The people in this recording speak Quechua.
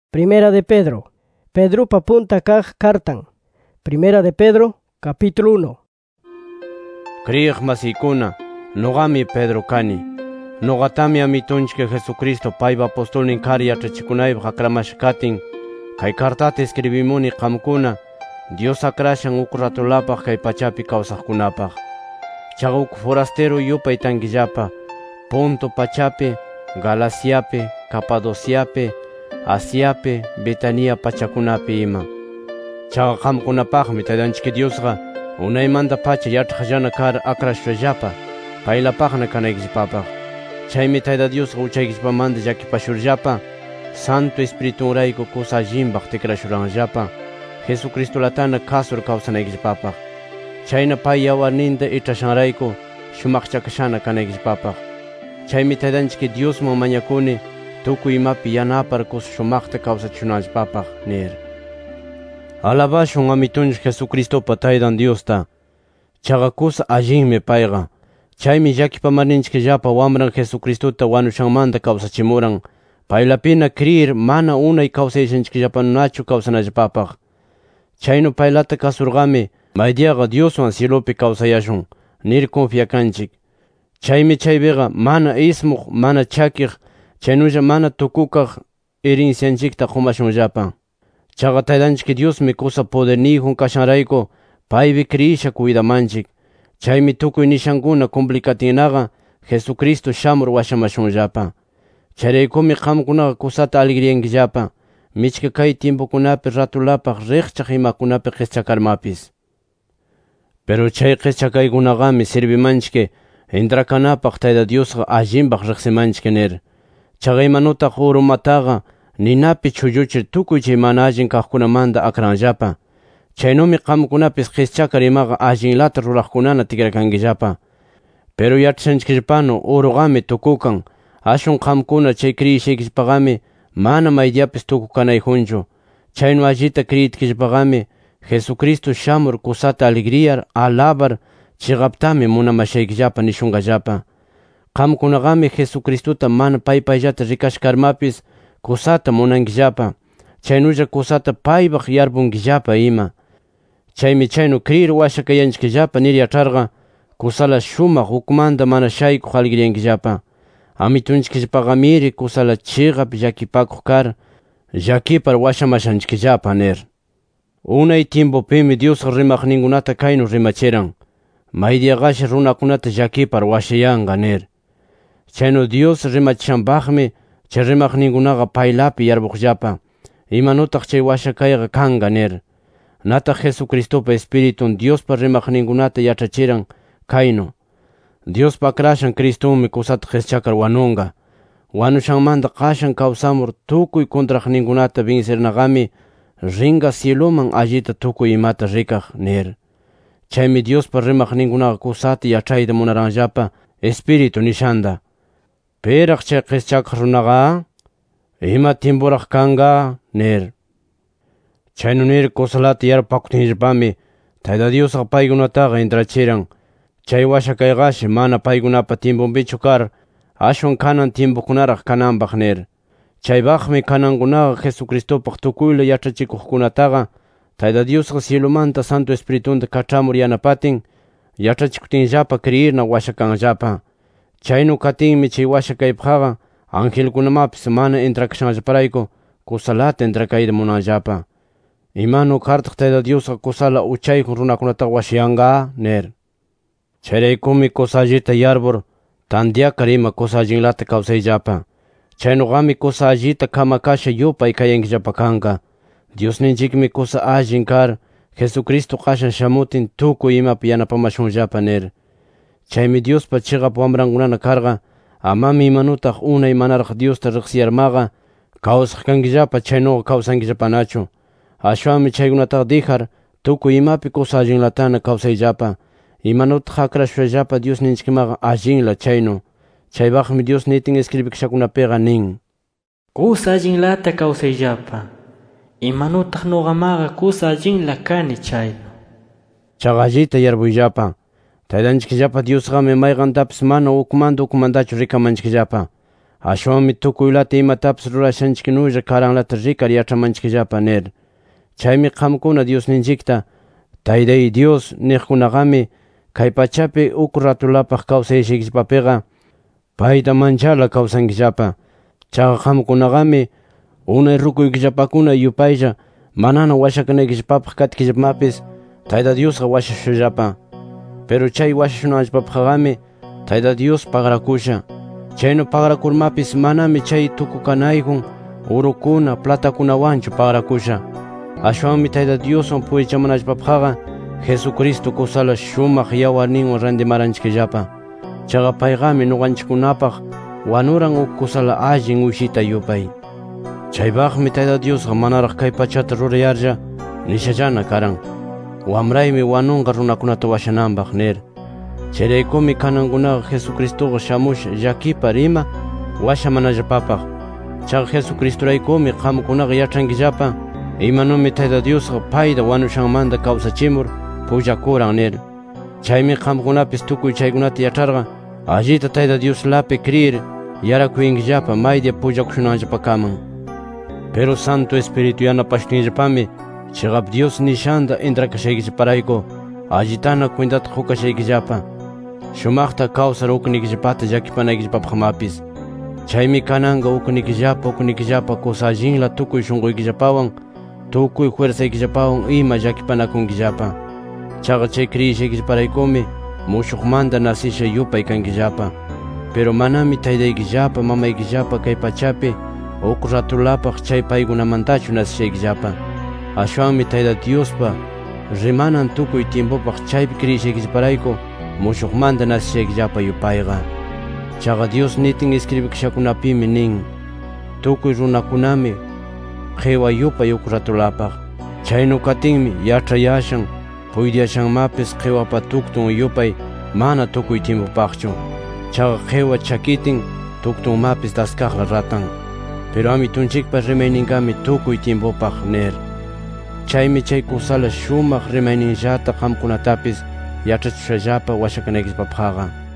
Primera de Pedro. Pedro papunta kaq kartan. Primera de Pedro, capítulo 1. Kriyiq masikuna, nogami Pedro kani. Nogatami amitunchke Jesucristo paypa apostolnin kari yachachikunaypaq akramashkatin. Kay kartata escribimuni qamkuna, Dios akrashan uk ratulapaq kay pachapi kawsaqkunapaq. Chaqa uk forastero yupay tankillapa, Ponto pachapi, Galaciapi, Capadociapi, Asiapi, Betania pachakunapi ima. Chaqa qamkunapaqmi Taytanchik Diosqa unaymanta pacha yachaqllana kar akrashllapa, paylapaqna kanaykillapapaq. Chaymi Tayta Diosqa uchaykillapamanta llakipashurllapa, Santo Espiritunrayku kusa allinpaq tikrashuranllapa, Jesucristolatana kasur kawsanaykillapapaq. Chayna pay yawarninta ichashanrayku shumaqchakashana kanaykillapapaq. Chaymi Taytanchik Diosman mañakuni tukuy imapi yanapar kusa shumaqta kawsachunallapapaq nir. Alabashun amitunchik Jesucristopa Taytan Diosta. Chaqa kusa allinmi payqa. Chaymi llakipamarninchikllapa wamran Jesucristota wanushanmanta kawsachimuran, paylapina kriyir mana unay kawsayashanchikllapanunachu kawsanallapapaq. Chaynu paylata kasurqami maydiaqa Dioswan cielopi kawsayashun nir confiakanchik. Chaymi chaypiqa mana ismuq, mana chakiq, chaynulla mana tukukaq herencianchikta qumashunllapa. Chaqa Taytanchik Diosmi kusa poderniyjun kashanrayku paypi kriyisha cuidamanchik. Chaymi tukuy nishankuna complicatinnaqa Jesucristo shamur washamashunllapa. Chayraykumi qamkunaqa kusata alegriyankillapa, michka kay tiempokunapi ratulapaq riqchaq imakunapi qischakarmapis. Pero chay qischakaykunaqami sirvimanchik intrakanapaq Tayta Diosqa allinpaq riqsimanchik nir. Chaqa imanutaq urumataqa ninapi chulluchir tukuy chay mana allin kaqkunamanta akranllapa. Chaynumi qamkunapis qischakar imaqa allinlata ruraqkunana tikrakankillapa. Pero yachashanchikllapanu uruqami tukukan, ashun qamkuna chay kriyishaykillapaqami mana maydiapis tukukanayjunchu. Chaynu allita kriyitkillapaqami Jesucristo shamur kusata alegriyar, alabar, chiqaptami munamashaykillapa nishunqallapa. Qamkunaqami Jesucristota mana paypayllata rikashkarmapis kusata munankillapa. Chaynulla kusata paypaq yarpunkillapa ima. Chaymi chaynu kriyir washakayanchikllapa nir yacharqa, kusala shumaq ukmanta mana shaykuq alegriyankillapa. Amitunchikllapaqamiri kusala chiqap llakipakuq kar, llakipar washamashanchikllapa nir. Unay tiempopimi Diosqa rimaqninkunata kaynu rimachiran, maydiaqashi runakunata llakipar washayanqa nir. Chaynu Dios rimachishanpaqmi chay rimaqninkunaqa paylapi yarpuqllapa, imanutaq chay washakayqa kanqa nir. Nataq Jesucristopa Espiritun Diospa rimaqninkunata yachachiran kaynu: Diospa akrashan Cristumi kusata qischakar wanunqa. Wanushanmanta qashan kawsamur tukuy kontraqninkunata vencernaqami rinqa cieloman allita tukuy imata rikaq nir. Chaymi Diospa rimaqninkunaqa kusata yachayta munaranllapa Espiritu nishanda. Peraq chay qischakaq runaqa ima tiempuraq kanqa nir. Chaynu nir kusalata yarpakutinllapami Tayta Diosqa paykunataqa intrachiran. Chay washakayqashi mana paykunapa tiempunpichu kar, ashwan kanan tiempukunaraq kananpaq nir. Chaypaqmi kanankunaqa Jesucristopaq tukuyla yachachikuqkunataqa Tayta Diosqa cielomanta Santo Espiritunta kach'amur yanapatin, yachachikutinllapa kriyirna washakanllapa. Chaynu katinmi chay washakaypaqqa angelkunamapis mana intrakashanllaparayku kusalata intrakayta munanllapa. Imanu kartaq Tayta Diosqa kusala uchayjun runakunataqa washayanqa nir. Chayraykumi kusa allita yarbur tantiakar ima kusa allinlata kawsayllapa. Chaynuqami kusa allita kamakasha yupay kayankillapa kanqa. Diosninchikmi kusa allin kar, Jesucristo qashan shamutin tukuy imapi yanapamashunllapa nir. Chaymi Diospa chiqap wamrankunana karqa, amami imanutaq unay manaraq Diosta riqsiyarmaqa kawsaq kankillapa chaynuqa kawsankillapanachu. Ashwanmi chaykunataqa dijar tukuy imapi kusa allinlatana kawsayllapa. Imanutaq akrashllapa Diosninchikmaqa allinla chaynu. Chaypaqmi Dios nitin escribikashakunapiqa nin: Kusa allinlata kawsayllapa. Imanutaq nuqamaqa kusa allinla kani chaynu. Chaqa allita yarbuyllapa. Taytanchikllapa Diosqami mayqantapis mana ukmantachu rikamanchikllapa. Ashwanmi tukuylata imatapis rurashanchiknulla karanlata rikar yach'amanchikllapa nir. Chaymi qamkuna Diosninchikta Taytay Dios niqkunaqami kay pachapi uk ratulapaq kawsayshaykillapapiqa payta manchala kawsankillapa. Chaqa qamkunaqami unay rukuykillapakuna yupaylla manana washakanaykillapapaq katkillapamapis Tayta Diosqa washashullapa. Pero chay washashunanllapapaqami Tayta Dios pagrakusha. Chaynu pagrakurmapis manami chay tukukanaygun urukuna platakunawanchu pagrakusha. Ashwanmi Tayta Dioswan purichamanallapapaqqa Jesucristo kusala shumaq yawarninwan randimaranchikllapa. Chaqa payqami nuqanchikkunapaq wanuran uk kusala allin uyshita yupay. Chaypaqmi Tayta Diosqa manaraq kay pachata rurayarlla nishallana karan. Wamraymi wanunqa runakunata washananpaq nir. Chayraykumi kanankunaqa Jesucristoqa shamush llakipar ima washamanallapapaq. Chaqa Jesucristoraykumi qamkunaqa yach'ankillapa imanumi Tayta Diosqa payta wanushanmanta kawsachimur pullakuran nir. Chaymi qamkunapis tukuy chaykunata yach'arqa allita Tayta Dioslapi kriyir yarakuyinkillapa maydia pullakushunanllapakaman. Pero Santo Espíritu yanapashunillapami chiqap Dios nishanta intrakashaykillaparayku allitana cuentata qukashaykillapa shumaqta kawsar uknikillapata llakipanaykillapapaqmapis. Chaymi kananqa uknikillapa kusa allinla tukuy shunquykillapawan tukuy fuerzaykillapawan ima llakipanakunkillapa. Chaqa chay kriyishaykillaparaykuми mushuqmanta nasisha yupay kankillapa. Pero manami taytaykillapa mamaykillapa kay pachapi uk ratulapaq chay paykunamantachu nasishaykillapa. Ashwanmi Tayta Diospa rimanan tukuy tiempopaq chaypi kriyishaykillaparayku mushuqmanta nasishaykillapa yupayqa. Chaqa Dios nitin escribikashakunapimi nin tukuy runakunami qhiwa yupay uk ratulapaq. Chaynu katinmi yach'ayashan puydiyashanmapis qhiwapa tuktun yupay mana tukuy tiempopaqchu. Chaqa qhiwa chakitin tuktunmapis daskaqla ratan. Pero amitunchikpa rimayninkami tukuy tiempopaq nir. Chaymi chay kusala shumaq rimayninllata qamkunatapis yach'achishushallapa washakanaykillapapaqqa.